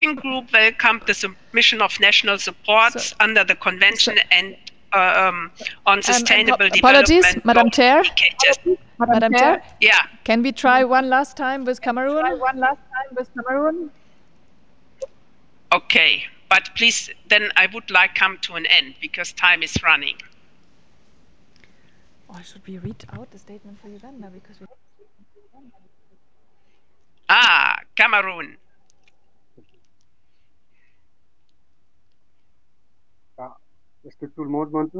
group welcomed the submission of national supports under the Convention and on Sustainable apologies, Development Madam Goals Chair. indicators. Madam Chair, Yeah. can we try one last time with Cameroon? Okay, but please, then I would like come to an end because time is running. Or should we read out the statement for Uganda? Because we Cameroon. Est-ce que tout le monde m'entend?